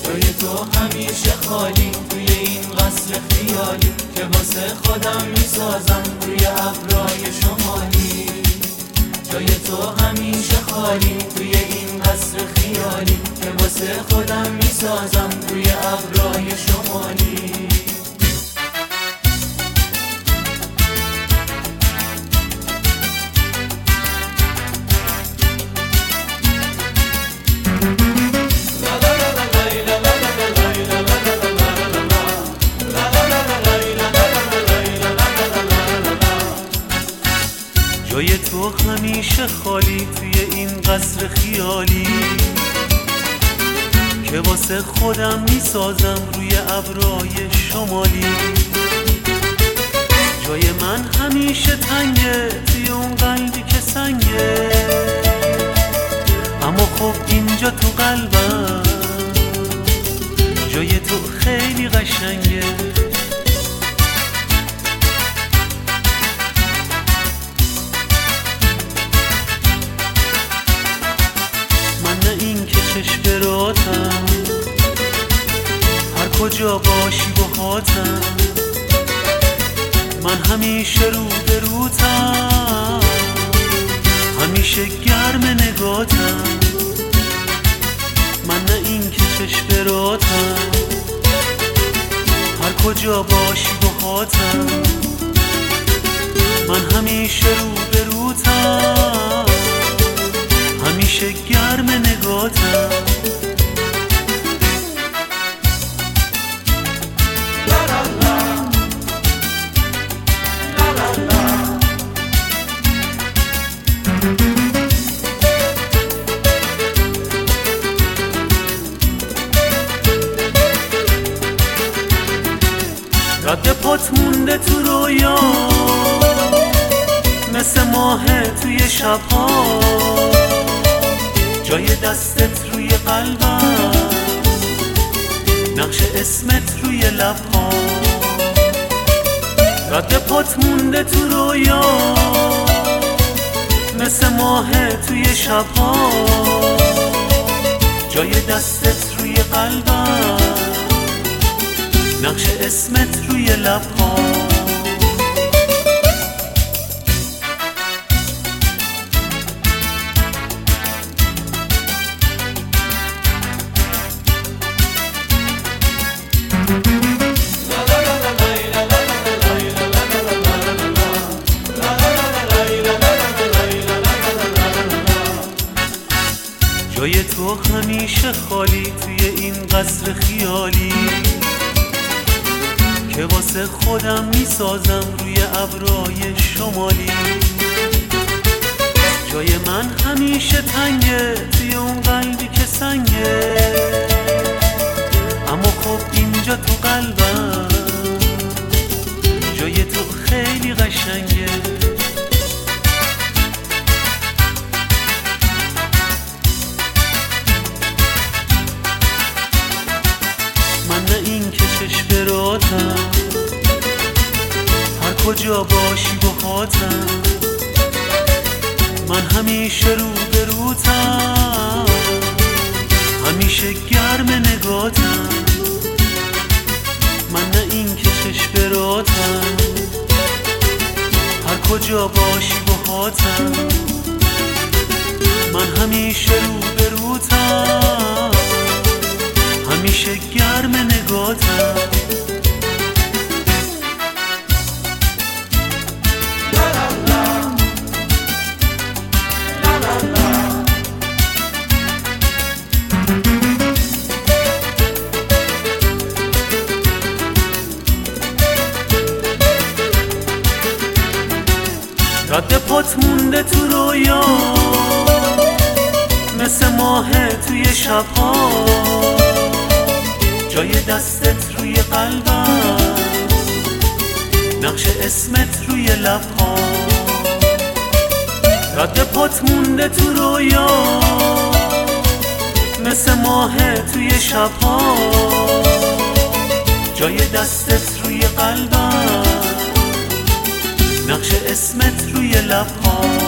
جای تو همیشه خالی توی این قصر خیالی که واسه خودم میسازم روی ابرای شمالی. جای تو همیشه خالی توی این قصر خیالی که واسه خودم میسازم روی ابرای شمالی. جای تو همیشه خالی توی این قصر خیالی که واسه خودم میسازم روی ابرای شمالی. جای من همیشه تنگه توی اون قلبی که سنگه، اما خب اینجا تو قلبم جای تو خیلی قشنگه. چشم براتم هر کجا باشی باهاتم، من همیشه رو به روتم، همیشه گرم نگاتم. من نه این که چشم براتم هر کجا باشی باهاتم، من همیشه رو به روتم، همیشه گرم نگاتم. رد پات مونده تو رویا مثل ماه توی شبها، جای دستت روی قلبم، نقش اسمت روی لبها. رد پات مونده تو رویا مثل ماه توی شبها، جای دستت روی قلبم، نقش اسمت روی لبها. جای تو همیشه خالی توی این قصر خیالی که واسه خودم میسازم روی ابرای شمالی. جای من همیشه تنگه توی اون قلبی که سنگه، اما خب اینجا تو قلبم جای تو خیلی قشنگه. من نه این که چشم براتم هر کجا باشی باهاتم، من همیشه رو به روتم، همیشه گرم نگاتم. من نه این که چشم براتم هر کجا باشی باهاتم، من همیشه رو به روتم، همیشه گرم نگاتم. رد پات مونده تو رویا مثل ماه توی شبها، جای دستت روی قلبم، نقش اسمت روی لبها. رد پات مونده تو رویا مثل ماه توی شبها، جای دستت روی قلبم، نقش اسمت روی لبها.